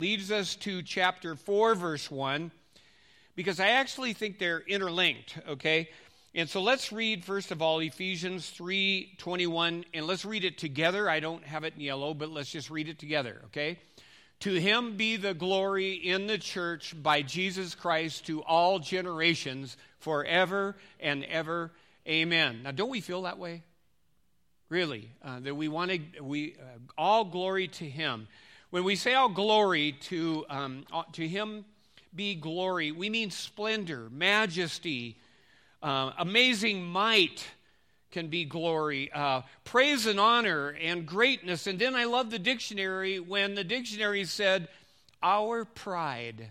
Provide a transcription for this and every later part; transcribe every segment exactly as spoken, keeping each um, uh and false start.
leads us to chapter four, verse one, because I actually think they're interlinked, okay? And so let's read, first of all, Ephesians three twenty-one, and let's read it together. I don't have it in yellow, but let's just read it together, okay? To him be the glory in the church by Jesus Christ to all generations, forever and ever. Amen. Now, don't we feel that way? Really, uh, that we want to, we uh, all glory to him. When we say all glory to um, to him be glory, we mean splendor, majesty, uh, amazing might can be glory, uh, praise and honor and greatness. And then I love the dictionary when the dictionary said, our pride.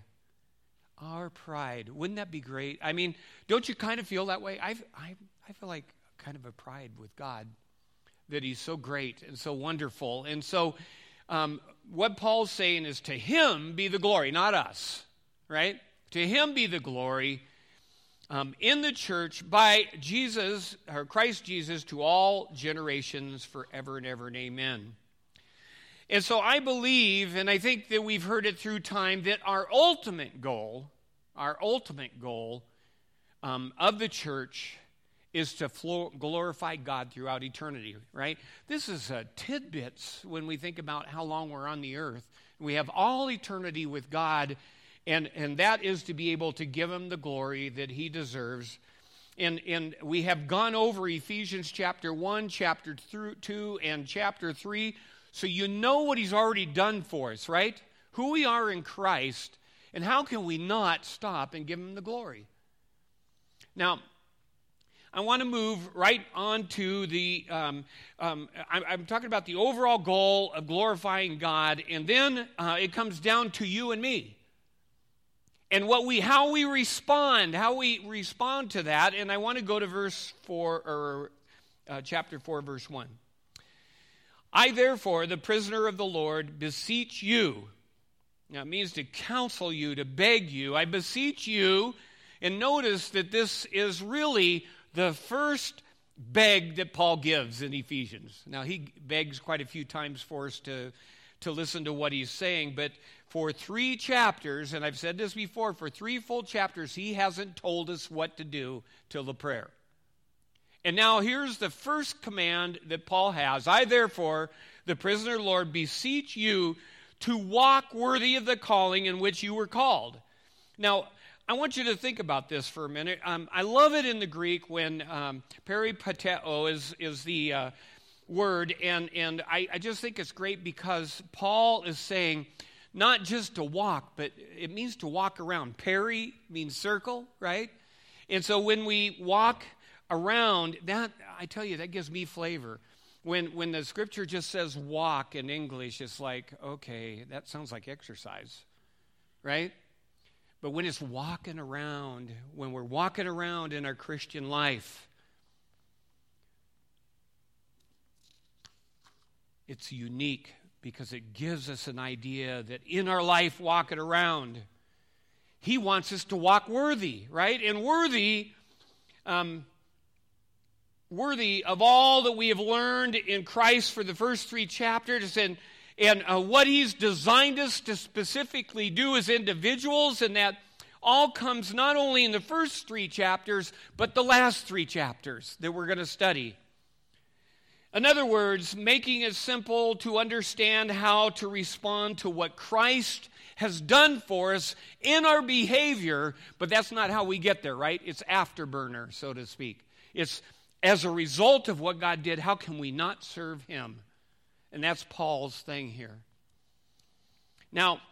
Our pride. Wouldn't that be great? I mean, don't you kind of feel that way? I I I feel like kind of a pride with God, that he's so great and so wonderful. And so um, what Paul's saying is to him be the glory, not us, right? To him be the glory um, in the church by Jesus, or Christ Jesus, to all generations forever and ever and amen. And so I believe, and I think that we've heard it through time, that our ultimate goal, our ultimate goal um, of the church is to glorify God throughout eternity, right? This is uh, tidbits when we think about how long we're on the earth. We have all eternity with God, and, and that is to be able to give him the glory that he deserves. And, and we have gone over Ephesians chapter one, chapter two, and chapter three, so you know what he's already done for us, right? Who we are in Christ, and how can we not stop and give him the glory? Now, I want to move right on to the, um, um, I'm, I'm talking about the overall goal of glorifying God, and then uh, it comes down to you and me. And what we, how we respond, how we respond to that, and I want to go to verse four, or uh, chapter four, verse one. I, therefore, the prisoner of the Lord, beseech you. Now, it means to counsel you, to beg you. I beseech you, and notice that this is really the first beg that Paul gives in Ephesians. Now, he begs quite a few times for us to, to listen to what he's saying, but for three chapters, and I've said this before, for three full chapters, he hasn't told us what to do till the prayer. And now here's the first command that Paul has. I, therefore, the prisoner of the Lord, beseech you to walk worthy of the calling in which you were called. Now, I want you to think about this for a minute. Um, I love it in the Greek when um, peripateo is, is the uh, word, and, and I, I just think it's great because Paul is saying not just to walk, but it means to walk around. Peri means circle, right? And so when we walk around, that, I tell you, that gives me flavor. When, when the scripture just says walk in English, it's like, okay, that sounds like exercise, right? But when it's walking around, when we're walking around in our Christian life, it's unique because it gives us an idea that in our life walking around, he wants us to walk worthy, right? And worthy, um, worthy of all that we have learned in Christ for the first three chapters, and And uh, what he's designed us to specifically do as individuals, and that all comes not only in the first three chapters, but the last three chapters that we're going to study. In other words, making it simple to understand how to respond to what Christ has done for us in our behavior, but that's not how we get there, right? It's afterburner, so to speak. It's as a result of what God did, how can we not serve him? And that's Paul's thing here. Now,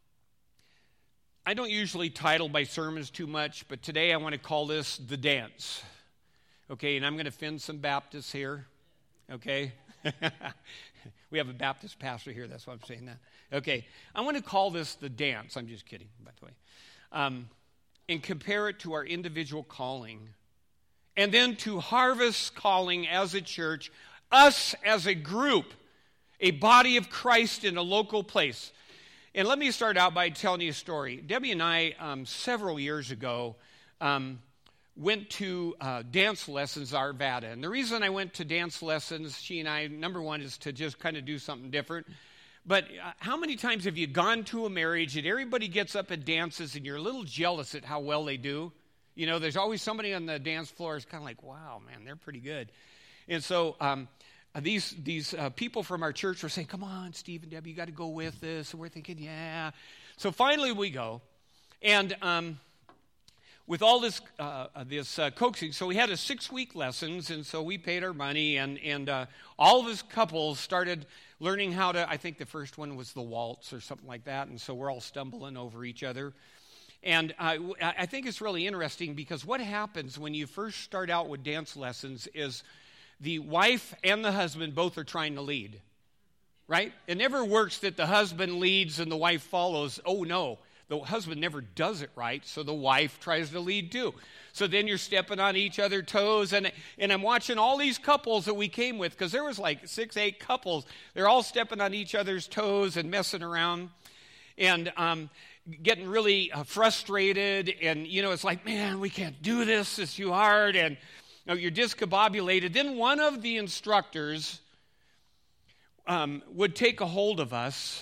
I don't usually title my sermons too much, but today I want to call this The Dance. Okay, and I'm going to offend some Baptists here. Okay? We have a Baptist pastor here, that's why I'm saying that. Okay, I want to call this The Dance. I'm just kidding, by the way. Um, and compare it to our individual calling. And then to Harvest calling as a church, us as a group, a body of Christ in a local place. And let me start out by telling you a story. Debbie and I, um, several years ago, um, went to uh, dance lessons at Arvada. And the reason I went to dance lessons, she and I, number one, is to just kind of do something different. But uh, how many times have you gone to a marriage and everybody gets up and dances and you're a little jealous at how well they do? You know, there's always somebody on the dance floor who's kind of like, wow, man, they're pretty good. And so um, these these uh, people from our church were saying, come on, Steve and Debbie, you got to go with this. And we're thinking, yeah. So finally we go. And um, with all this uh, this uh, coaxing, so we had a six-week lessons, and so we paid our money, and, and uh, all of us couples started learning how to, I think the first one was the waltz or something like that, and so we're all stumbling over each other. And uh, I think it's really interesting because what happens when you first start out with dance lessons is the wife and the husband both are trying to lead, right? It never works that the husband leads and the wife follows. Oh, no. The husband never does it right, so the wife tries to lead too. So then you're stepping on each other's toes, and and I'm watching all these couples that we came with, because there was like six, eight couples. They're all stepping on each other's toes and messing around, and um, getting really uh, frustrated. And, you know, it's like, man, we can't do this. It's too hard, and you know, you're discombobulated. Then one of the instructors um, would take a hold of us,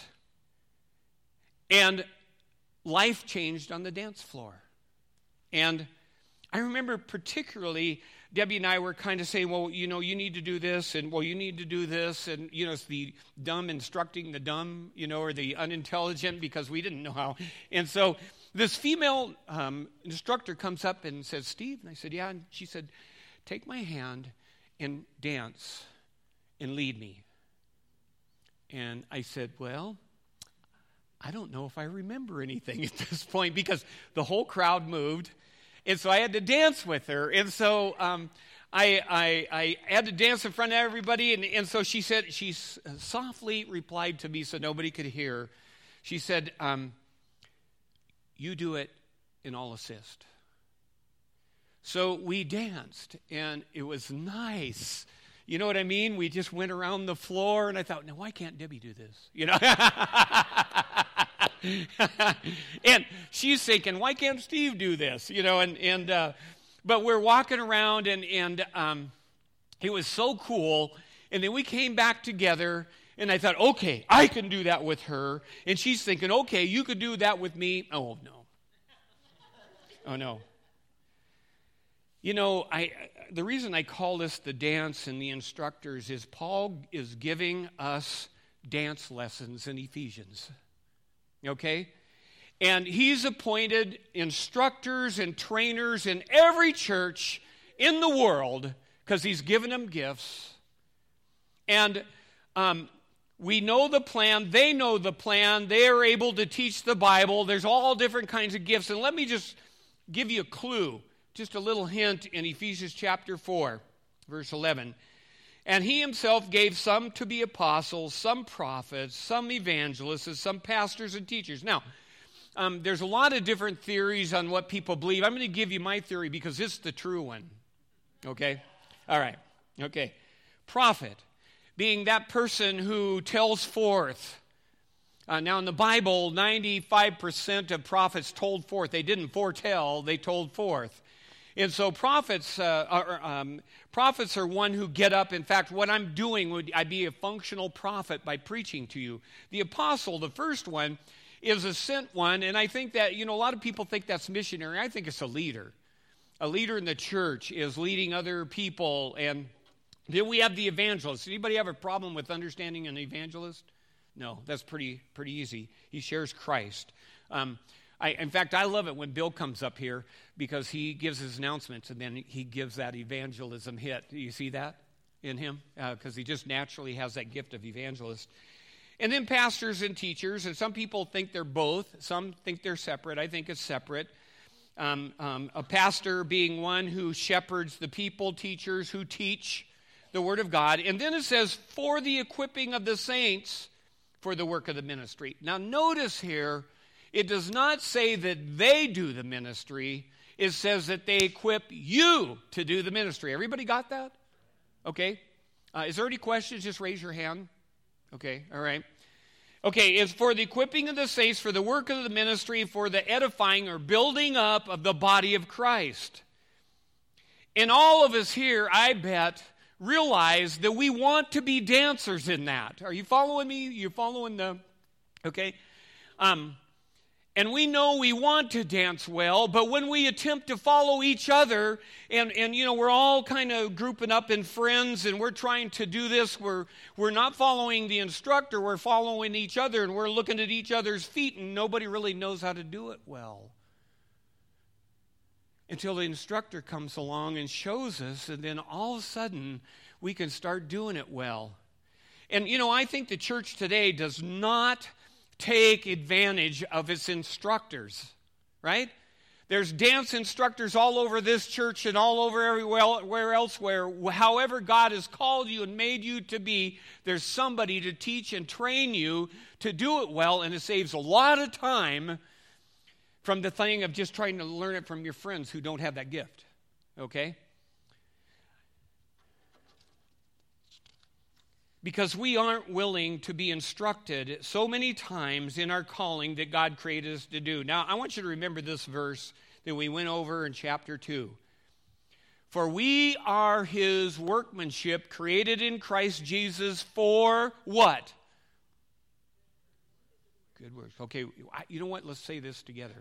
and life changed on the dance floor. And I remember particularly, Debbie and I were kind of saying, well, you know, you need to do this, and well, you need to do this, and, you know, it's the dumb instructing the dumb, you know, or the unintelligent, because we didn't know how. And so this female um, instructor comes up and says, Steve, and I said, yeah, and she said, take my hand and dance and lead me. And I said, well, I don't know if I remember anything at this point, because the whole crowd moved, and so I had to dance with her. And so um, I, I, I had to dance in front of everybody, and, and so she said, she softly replied to me so nobody could hear. She said, um, you do it, and I'll assist. So we danced, and it was nice. You know what I mean? We just went around the floor, and I thought, now why can't Debbie do this? You know? And she's thinking, why can't Steve do this? You know, and, and uh, but we're walking around, and, and um, it was so cool. And then we came back together, and I thought, okay, I can do that with her. And she's thinking, okay, you could do that with me. Oh, no. Oh, no. You know, I the reason I call this the dance and the instructors is Paul is giving us dance lessons in Ephesians. Okay? And he's appointed instructors and trainers in every church in the world because he's given them gifts. And um, we know the plan. They know the plan. They are able to teach the Bible. There's all different kinds of gifts. And let me just give you a clue, just a little hint in Ephesians chapter four, verse eleven. And he himself gave some to be apostles, some prophets, some evangelists, some pastors and teachers. Now, um, there's a lot of different theories on what people believe. I'm going to give you my theory because it's the true one. Okay? All right. Okay. Prophet, being that person who tells forth. Uh, now, in the Bible, ninety-five percent of prophets told forth. They didn't foretell, they told forth. And so prophets uh, are um, prophets are one who get up. In fact, what I'm doing would I be a functional prophet by preaching to you. The apostle, the first one, is a sent one, and I think that, you know, a lot of people think that's missionary. I think it's a leader. A leader in the church is leading other people. And then we have the evangelist. Anybody have a problem with understanding an evangelist? No, that's pretty pretty easy. He shares Christ. Um, I, in fact, I love it when Bill comes up here because he gives his announcements and then he gives that evangelism hit. Do you see that in him? Because uh, he just naturally has that gift of evangelist. And then pastors and teachers, and some people think they're both. Some think they're separate. I think it's separate. Um, um, a pastor being one who shepherds the people, teachers who teach the Word of God. And then it says, for the equipping of the saints for the work of the ministry. Now notice here, it does not say that they do the ministry. It says that they equip you to do the ministry. Everybody got that? Okay. Uh, is there any questions? Just raise your hand. Okay, all right. Okay, it's for the equipping of the saints, for the work of the ministry, for the edifying or building up of the body of Christ. And all of us here, I bet, realize that we want to be dancers in that. Are you following me? You following the, okay? Um, and we know we want to dance well, but when we attempt to follow each other, and, and you know, we're all kind of grouping up in friends, and we're trying to do this, we're, we're not following the instructor, we're following each other, and we're looking at each other's feet, and nobody really knows how to do it well. Until the instructor comes along and shows us, and then all of a sudden, we can start doing it well. And, you know, I think the church today does not take advantage of its instructors, right? There's dance instructors all over this church and all over everywhere else where, however God has called you and made you to be, there's somebody to teach and train you to do it well, and it saves a lot of time from the thing of just trying to learn it from your friends who don't have that gift, okay? Because we aren't willing to be instructed so many times in our calling that God created us to do. Now, I want you to remember this verse that we went over in chapter two. For we are his workmanship, created in Christ Jesus for what? Good works. Okay, you know what? Let's say this together.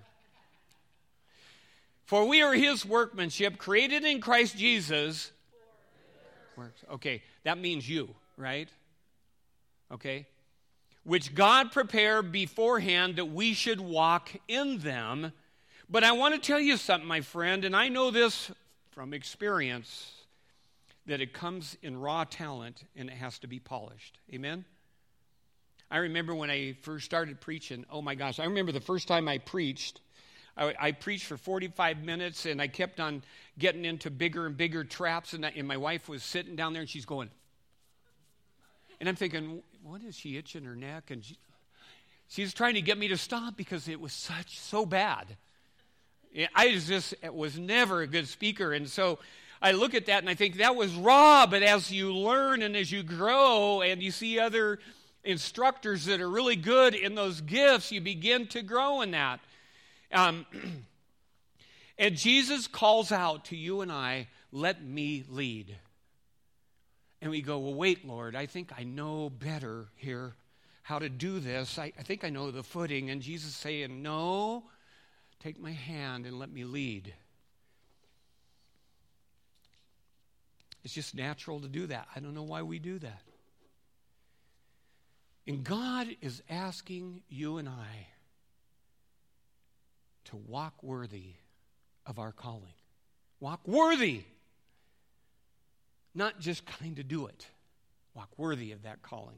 For we are his workmanship, created in Christ Jesus. Okay, that means you, right? Okay? Which God prepared beforehand that we should walk in them. But I want to tell you something, my friend, and I know this from experience, that it comes in raw talent and it has to be polished. Amen? I remember when I first started preaching, oh my gosh, I remember the first time I preached, I, I preached for forty-five minutes, and I kept on getting into bigger and bigger traps, and, I, and my wife was sitting down there, and she's going, and I'm thinking, what is she itching her neck? And she, she's trying to get me to stop because it was such so bad. I was just was never a good speaker, and so I look at that and I think that was raw. But as you learn and as you grow, and you see other instructors that are really good in those gifts, you begin to grow in that. Um, and Jesus calls out to you and I, let me lead. And we go, well, wait, Lord, I think I know better here how to do this. I, I think I know the footing. And Jesus is saying, no, take my hand and let me lead. It's just natural to do that. I don't know why we do that. And God is asking you and I to walk worthy of our calling. Walk worthy. Not just kind of do it. Walk worthy of that calling.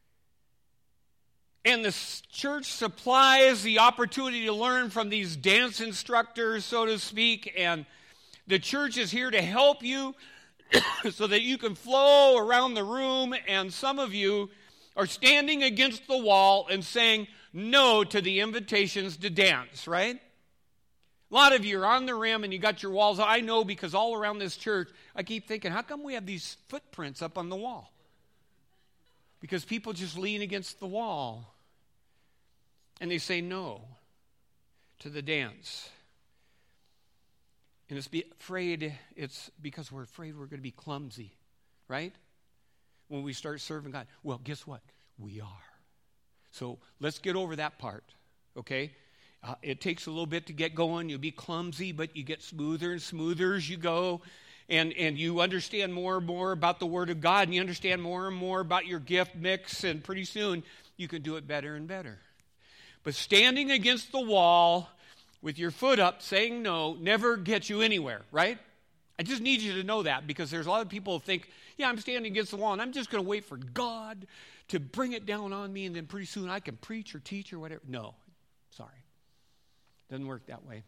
And the church supplies the opportunity to learn from these dance instructors, so to speak, and the church is here to help you so that you can flow around the room, and some of you are standing against the wall and saying no to the invitations to dance, right? A lot of you are on the rim and you got your walls. I know, because all around this church, I keep thinking, how come we have these footprints up on the wall? Because people just lean against the wall and they say no to the dance. And it's be afraid, it's because we're afraid we're going to be clumsy, right? When we start serving God. Well, guess what? We are. So let's get over that part, okay? Uh, it takes a little bit to get going. You'll be clumsy, but you get smoother and smoother as you go. And, and you understand more and more about the Word of God, and you understand more and more about your gift mix, and pretty soon you can do it better and better. But standing against the wall with your foot up saying no never gets you anywhere, right? I just need you to know that, because there's a lot of people who think, yeah, I'm standing against the wall, and I'm just going to wait for God to bring it down on me, and then pretty soon I can preach or teach or whatever. No, sorry. Doesn't work that way.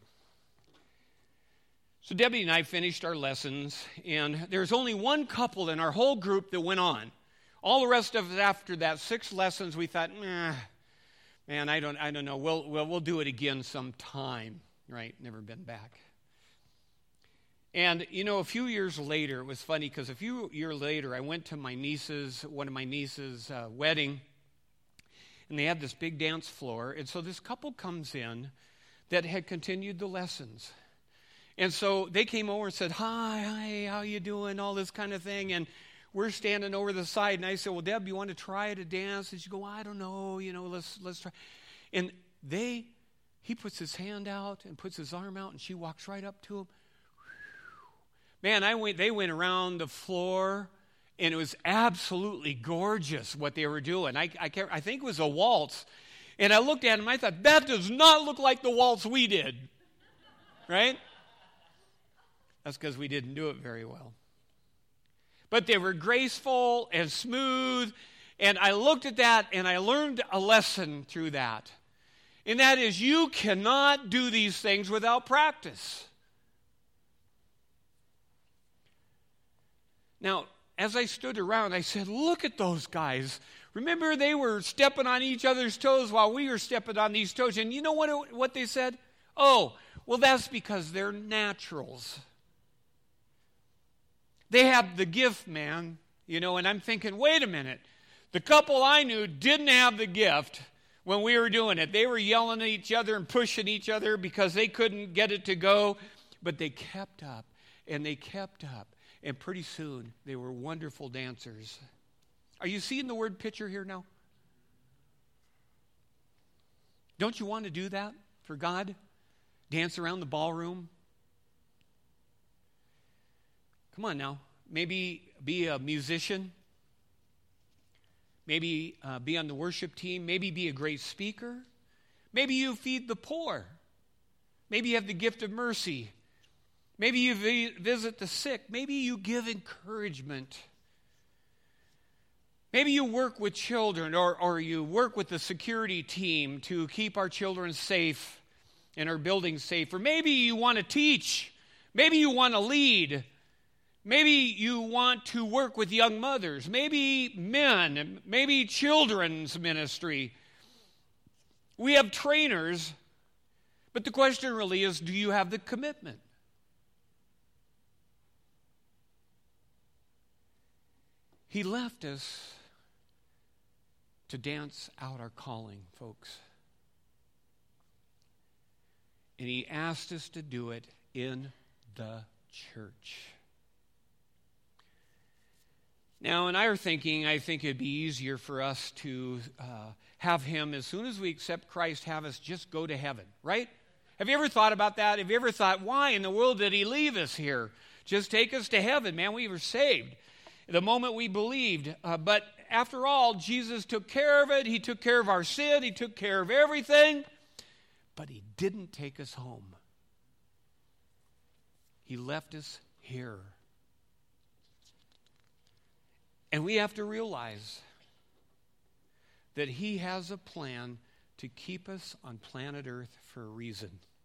So Debbie and I finished our lessons, and there's only one couple in our whole group that went on. All the rest of us, after that six lessons, we thought, nah, man, I don't, I don't know. We'll, we'll, we'll do it again sometime, right? Never been back. And, you know, a few years later, it was funny, because a few years later, I went to my niece's, one of my niece's uh, wedding, and they had this big dance floor. And so this couple comes in that had continued the lessons. And so they came over and said, hi, hi, how you doing, all this kind of thing. And we're standing over the side, and I said, well, Deb, you want to try to dance? And she go, I don't know, you know, let's let's try. And they, he puts his hand out and puts his arm out, and she walks right up to him. Man, I went. They went around the floor, and it was absolutely gorgeous what they were doing. I I, can't, I think it was a waltz, and I looked at him. I thought, that does not look like the waltz we did, right? That's because we didn't do it very well. But they were graceful and smooth, and I looked at that, and I learned a lesson through that, and that is you cannot do these things without practice. Now, as I stood around, I said, look at those guys. Remember, they were stepping on each other's toes while we were stepping on these toes. And you know what, it, what they said? Oh, well, that's because they're naturals. They have the gift, man. You know, and I'm thinking, wait a minute. The couple I knew didn't have the gift when we were doing it. They were yelling at each other and pushing each other because they couldn't get it to go. But they kept up, and they kept up. And pretty soon, they were wonderful dancers. Are you seeing the word picture here now? Don't you want to do that for God? Dance around the ballroom? Come on now. Maybe be a musician. Maybe uh, be on the worship team. Maybe be a great speaker. Maybe you feed the poor. Maybe you have the gift of mercy. Maybe you vi- visit the sick. Maybe you give encouragement. Maybe you work with children, or, or you work with the security team to keep our children safe and our buildings safe. Or maybe you want to teach. Maybe you want to lead. Maybe you want to work with young mothers. Maybe men. Maybe children's ministry. We have trainers. But the question really is, do you have the commitment? He left us to dance out our calling, folks. And he asked us to do it in the church. Now, and I are thinking, I think it'd be easier for us to uh, have him, as soon as we accept Christ, have us just go to heaven, right? Have you ever thought about that? Have you ever thought, why in the world did he leave us here? Just take us to heaven, man. We were saved the moment we believed. Uh, but after all, Jesus took care of it. He took care of our sin. He took care of everything. But he didn't take us home. He left us here. And we have to realize that he has a plan to keep us on planet Earth for a reason.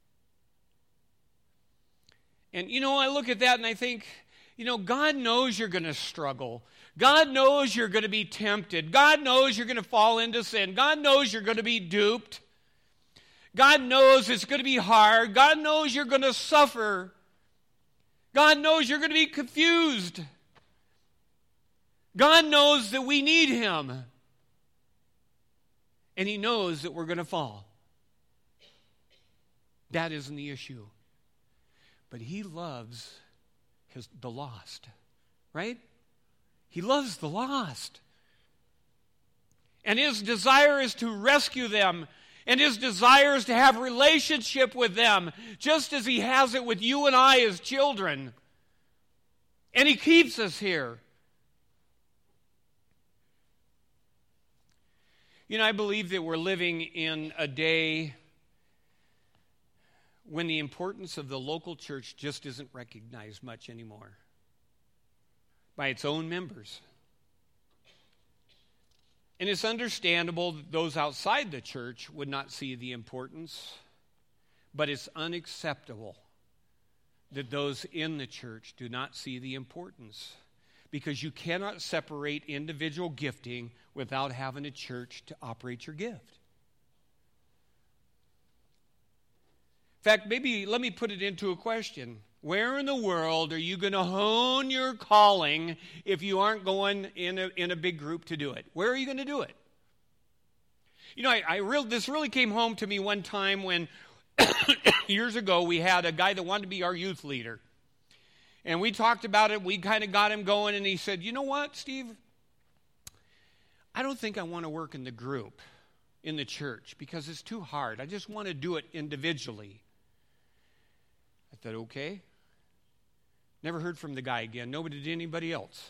And, you know, I look at that and I think, you know, God knows you're going to struggle. God knows you're going to be tempted. God knows you're going to fall into sin. God knows you're going to be duped. God knows it's going to be hard. God knows you're going to suffer. God knows you're going to be confused. God knows that we need him. And he knows that we're going to fall. That isn't the issue. But he loves his, the lost, right? He loves the lost. And his desire is to rescue them. And his desire is to have relationship with them, just as he has it with you and I as children. And he keeps us here. You know, I believe that we're living in a day when the importance of the local church just isn't recognized much anymore by its own members. And it's understandable that those outside the church would not see the importance, but it's unacceptable that those in the church do not see the importance, because you cannot separate individual gifting without having a church to operate your gift. In fact, maybe let me put it into a question. Where in the world are you going to hone your calling if you aren't going in a, in a big group to do it? Where are you going to do it? You know, I, I real, this really came home to me one time when years ago we had a guy that wanted to be our youth leader. And we talked about it. We kind of got him going. And he said, you know what, Steve? I don't think I want to work in the group, in the church, because it's too hard. I just want to do it individually. I thought, okay. Never heard from the guy again. Nobody did anybody else.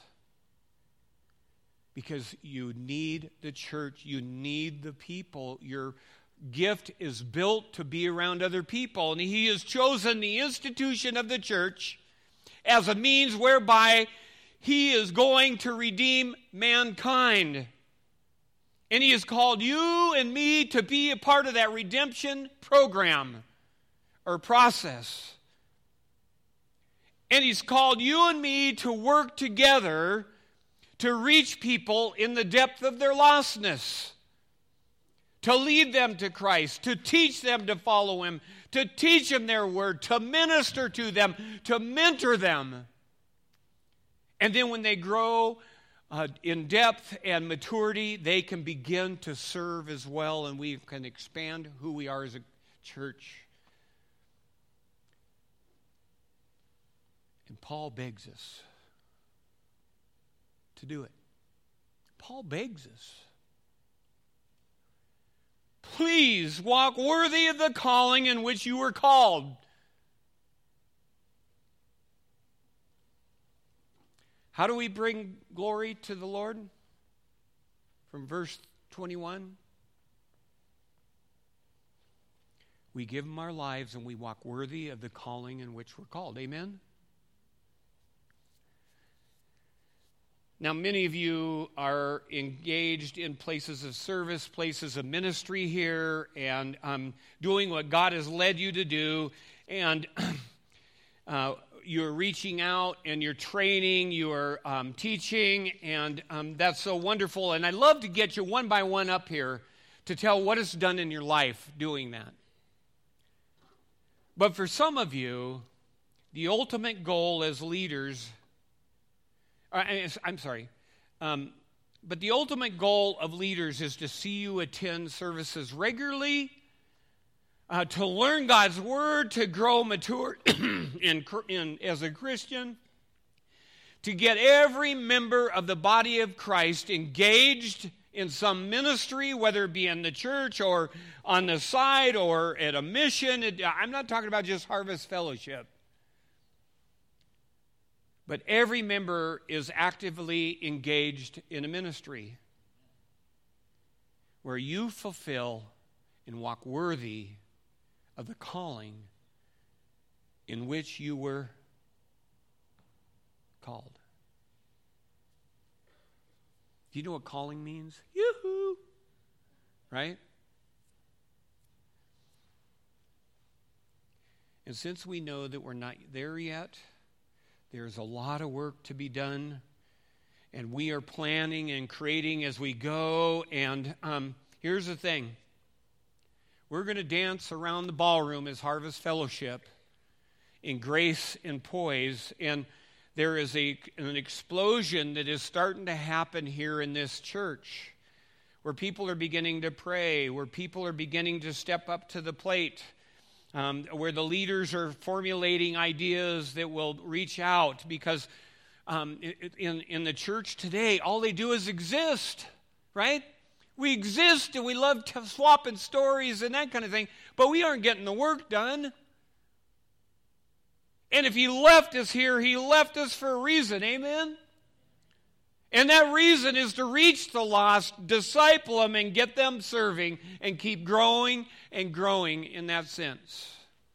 Because you need the church. You need the people. Your gift is built to be around other people. And he has chosen the institution of the church as a means whereby he is going to redeem mankind. And he has called you and me to be a part of that redemption program or process. And he's called you and me to work together to reach people in the depth of their lostness, to lead them to Christ, to teach them to follow him, to teach them their word, to minister to them, to mentor them. And then when they grow uh, in depth and maturity, they can begin to serve as well, and we can expand who we are as a church. And Paul begs us to do it. Paul begs us. Please walk worthy of the calling in which you were called. How do we bring glory to the Lord? From verse twenty-one. We give him our lives and we walk worthy of the calling in which we're called. Amen? Now, many of you are engaged in places of service, places of ministry here, and um, doing what God has led you to do. And uh, you're reaching out, and you're training, you're um, teaching, and um, that's so wonderful. And I'd love to get you one by one up here to tell what it's done in your life doing that. But for some of you, the ultimate goal as leaders... I'm sorry, um, but the ultimate goal of leaders is to see you attend services regularly, uh, to learn God's word, to grow mature in, in, as a Christian, to get every member of the body of Christ engaged in some ministry, whether it be in the church or on the side or at a mission. It, I'm not talking about just Harvest Fellowship. But every member is actively engaged in a ministry where you fulfill and walk worthy of the calling in which you were called. Do you know what calling means? Yoo-hoo! Right? And since we know that we're not there yet, there's a lot of work to be done, and we are planning and creating as we go. And um, here's the thing. We're going to dance around the ballroom as Harvest Fellowship in grace and poise. And there is a, an explosion that is starting to happen here in this church, where people are beginning to pray, where people are beginning to step up to the plate. Um, where the leaders are formulating ideas that will reach out, because um, in, in the church today, all they do is exist, right? We exist and we love t- swapping stories and that kind of thing, but we aren't getting the work done. And if he left us here, he left us for a reason, amen? And that reason is to reach the lost, disciple them, and get them serving, and keep growing and growing in that sense.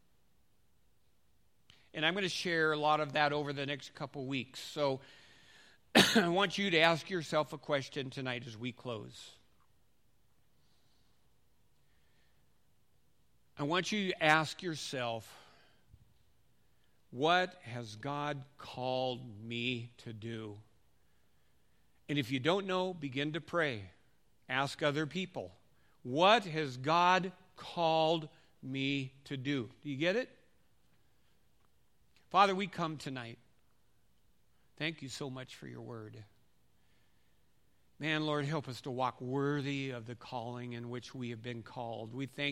And I'm going to share a lot of that over the next couple weeks. So I want you to ask yourself a question tonight as we close. I want you to ask yourself, what has God called me to do? And if you don't know, begin to pray. Ask other people. What has God called me to do? Do you get it? Father, we come tonight. Thank you so much for your word. Man, Lord, help us to walk worthy of the calling in which we have been called. We thank